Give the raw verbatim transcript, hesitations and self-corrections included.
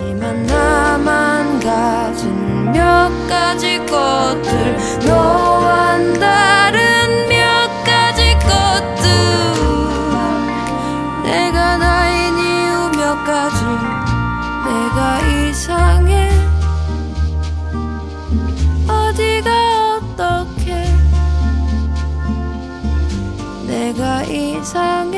하지만 나만 가진 몇 가지 것들, 너와는 다른 몇 가지 것들, 내가 나인 이유 몇 가지. 내가 이상해, 어디가 어떻게 내가 이상해.